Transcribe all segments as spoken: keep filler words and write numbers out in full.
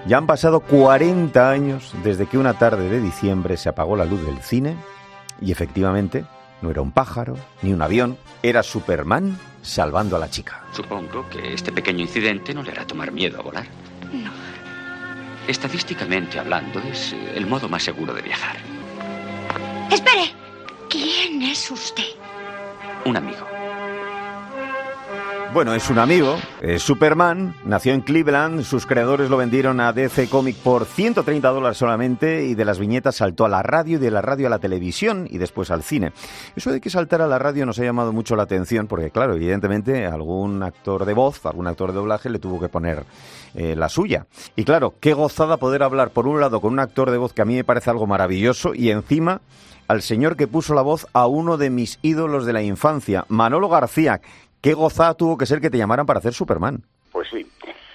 Ya han pasado cuarenta años desde que una tarde de diciembre se apagó la luz del cine y efectivamente no era un pájaro ni un avión, era Superman salvando a la chica. Supongo que este pequeño incidente no le hará tomar miedo a volar. No. Estadísticamente hablando, es el modo más seguro de viajar. ¡Espere! ¿Quién es usted? Un amigo. Bueno, es un amigo, es Superman, nació en Cleveland, sus creadores lo vendieron a D C Comics por ciento treinta dólares solamente y de las viñetas saltó a la radio y de la radio a la televisión y después al cine. Eso de que saltara a la radio nos ha llamado mucho la atención porque, claro, evidentemente algún actor de voz, algún actor de doblaje le tuvo que poner eh, la suya. Y claro, qué gozada poder hablar por un lado con un actor de voz que a mí me parece algo maravilloso y encima al señor que puso la voz a uno de mis ídolos de la infancia, Manolo García. Qué gozada tuvo que ser que te llamaran para hacer Superman. Pues sí,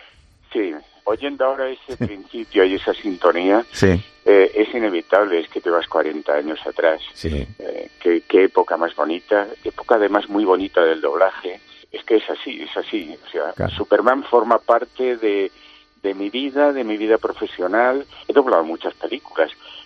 sí. Oyendo ahora ese principio y esa sintonía, sí. eh, es inevitable, es que te vas cuarenta años atrás. Sí. Eh, qué, qué época más bonita, época además muy bonita del doblaje. Es que es así, es así. O sea, claro. Superman forma parte de, de mi vida, de mi vida profesional. He doblado muchas películas,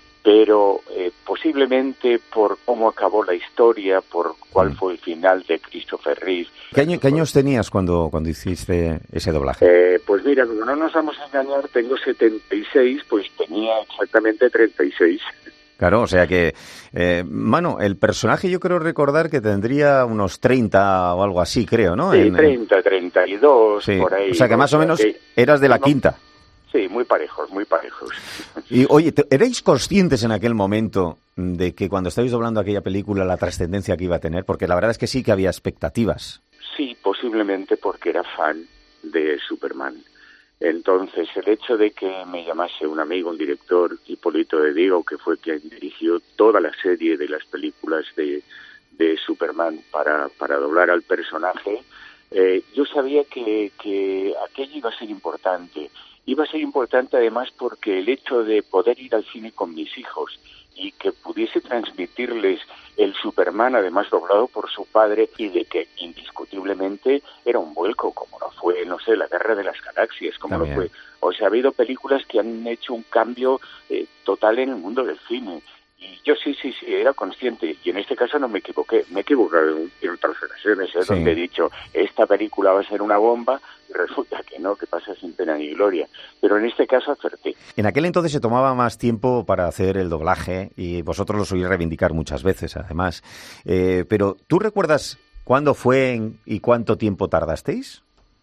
pero eh, posiblemente por cómo acabó la historia, por cuál fue el final de Christopher Reeve. ¿Qué, año, qué años tenías cuando, cuando hiciste ese doblaje? Eh, pues mira, como no nos vamos a engañar, tengo setenta y seis, pues tenía exactamente treinta y seis. Claro, o sea que, eh, Mano, el personaje yo creo recordar que tendría unos treinta o algo así, creo, ¿no? Sí, en, treinta, treinta y dos, sí. por ahí. O sea que más o menos que eras de la no, quinta. Sí, muy parejos, muy parejos. Y oye, ¿erais conscientes en aquel momento de que cuando estabais doblando aquella película la trascendencia que iba a tener? Porque la verdad es que sí que había expectativas. Sí, posiblemente porque era fan de Superman. Entonces, el hecho de que me llamase un amigo, un director, Hipólito de Diego, que fue quien dirigió toda la serie de las películas de, de Superman para, para doblar al personaje, eh, yo sabía que, que aquello iba a ser importante. Iba a ser importante además porque el hecho de poder ir al cine con mis hijos y que pudiese transmitirles el Superman, además doblado por su padre, y de que indiscutiblemente era un vuelco, como lo fue, no sé, La Guerra de las Galaxias, como También. lo fue. O sea, ha habido películas que han hecho un cambio eh, total en el mundo del cine. Y yo sí, sí, sí, era consciente. Y en este caso no me equivoqué. Me he equivocado en, en otras ocasiones, ¿eh? Sí. Donde he dicho, esta película va a ser una bomba, y resulta que no, que pasa sin pena ni gloria. Pero en este caso acerté. En aquel entonces se tomaba más tiempo para hacer el doblaje, y vosotros lo sois reivindicar muchas veces, además. Eh, pero, ¿tú recuerdas cuándo fue y cuánto tiempo tardasteis?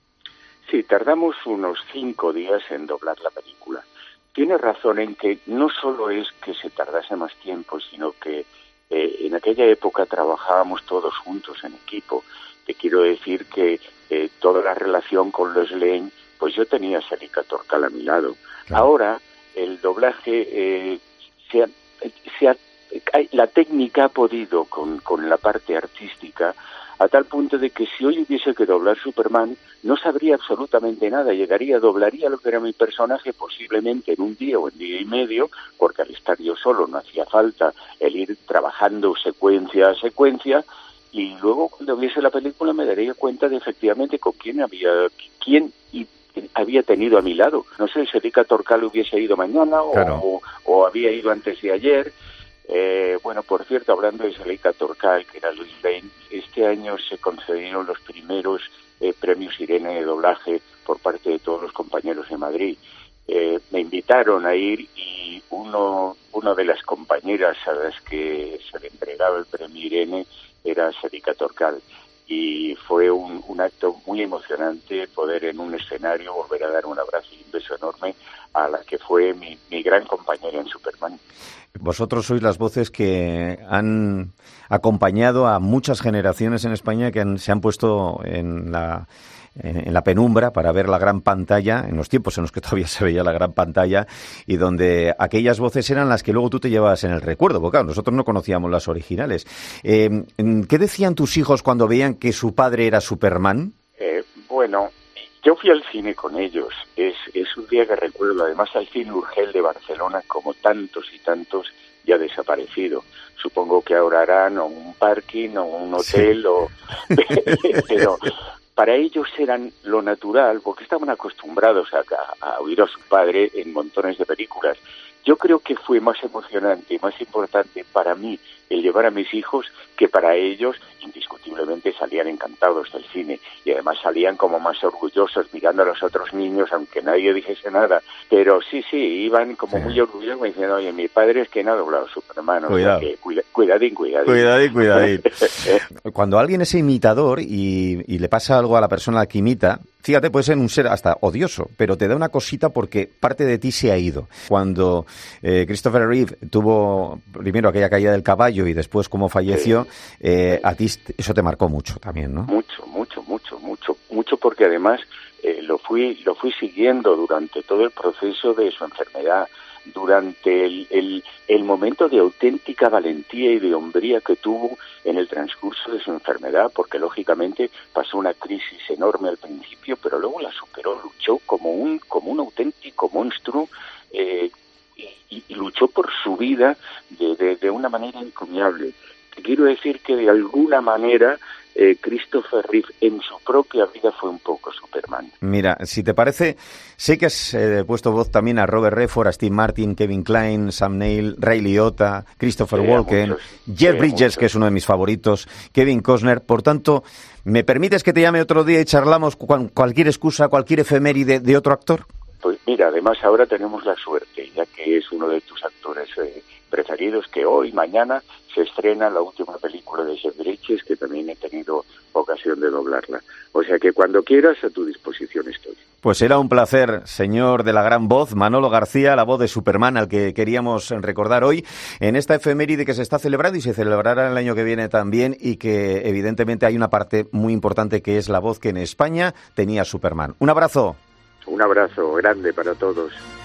Sí, tardamos unos cinco días en doblar la película. Tiene razón en que no solo es que se tardase más tiempo, sino que eh, en aquella época trabajábamos todos juntos en equipo. Te quiero decir que eh, toda la relación con Lois Lane, pues yo tenía a Sarika Torcal a mi lado. Claro. Ahora el doblaje, eh, se ha, se ha, la técnica ha podido con, con la parte artística, a tal punto de que si hoy hubiese que doblar Superman, no sabría absolutamente nada, llegaría, doblaría lo que era mi personaje posiblemente en un día o en día y medio, porque al estar yo solo no hacía falta el ir trabajando secuencia a secuencia, y luego cuando viese la película me daría cuenta de efectivamente con quién había, quién y había tenido a mi lado. No sé si Sarika Torcal hubiese ido mañana o, claro. o, o había ido antes de ayer. Eh, bueno, por cierto, hablando de Sarika Torcal, que era Lois Lane, este año se concedieron los primeros eh, premios Irene de doblaje por parte de todos los compañeros de Madrid. Eh, me invitaron a ir y uno, una de las compañeras a las que se le entregaba el premio Irene era Sarika Torcal. Y fue un, un acto muy emocionante poder en un escenario volver a dar un abrazo y un beso enorme a la que fue mi, mi gran compañera en Superman. Vosotros sois las voces que han acompañado a muchas generaciones en España que han, se han puesto en la, en, en la penumbra para ver la gran pantalla, en los tiempos en los que todavía se veía la gran pantalla, y donde aquellas voces eran las que luego tú te llevabas en el recuerdo, porque claro, nosotros no conocíamos las originales. Eh, ¿Qué decían tus hijos cuando veían que su padre era Superman? Eh, bueno... Yo fui al cine con ellos, es, es un día que recuerdo, además al cine Urgel de Barcelona, como tantos y tantos, ya desaparecido. Supongo que ahora harán o un parking o un hotel, sí. o, pero, para ellos eran lo natural, porque estaban acostumbrados a, a, a oír a su padre en montones de películas. Yo creo que fue más emocionante y más importante para mí el llevar a mis hijos que para ellos. Indiscutiblemente salían encantados del cine y además salían como más orgullosos mirando a los otros niños, aunque nadie dijese nada. Pero sí, sí, iban como sí. muy orgullosos diciendo, oye, mi padre es quien ha doblado Superman. Cuidado. O sea que, cuida, cuidadín, cuidadín. Cuidadín, cuidadín. Cuando alguien es imitador y, y le pasa algo a la persona a la que imita, fíjate, puede ser un ser hasta odioso, pero te da una cosita porque parte de ti se ha ido. Cuando eh, Christopher Reeve tuvo primero aquella caída del caballo y después cómo falleció, sí. eh, a ti eso te marcó mucho también, ¿no? Mucho, mucho, mucho, mucho, mucho porque además eh, lo fui lo fui siguiendo durante todo el proceso de su enfermedad, durante el, el, el momento de auténtica valentía y de hombría que tuvo en el transcurso de su enfermedad, porque lógicamente pasó una crisis enorme al principio, pero luego la superó, luchó como un, como un auténtico monstruo, eh, y, y luchó por su vida de, de, de una manera encomiable. Te quiero decir que de alguna manera eh, Christopher Reeve en su propia vida fue un poco Superman. Mira, si te parece, sé que has eh, puesto voz también a Robert Redford, a Steve Martin, Kevin Kline, Sam Neill, Ray Liotta, Christopher sí, Walken, muchos, Jeff sí, Bridges, muchos. Que es uno de mis favoritos, Kevin Costner. Por tanto, ¿me permites que te llame otro día y charlamos cu- cualquier excusa, cualquier efeméride de otro actor? Pues mira, además ahora tenemos la suerte, ya que es uno de tus actores eh, preferidos, que hoy, mañana, se estrena la última película de Jeff Bridges, que también he tenido ocasión de doblarla. O sea que cuando quieras, a tu disposición estoy. Pues será un placer, señor de la gran voz, Manolo García, la voz de Superman, al que queríamos recordar hoy en esta efeméride que se está celebrando y se celebrará el año que viene también, y que evidentemente hay una parte muy importante que es la voz que en España tenía Superman. Un abrazo. Un abrazo grande para todos.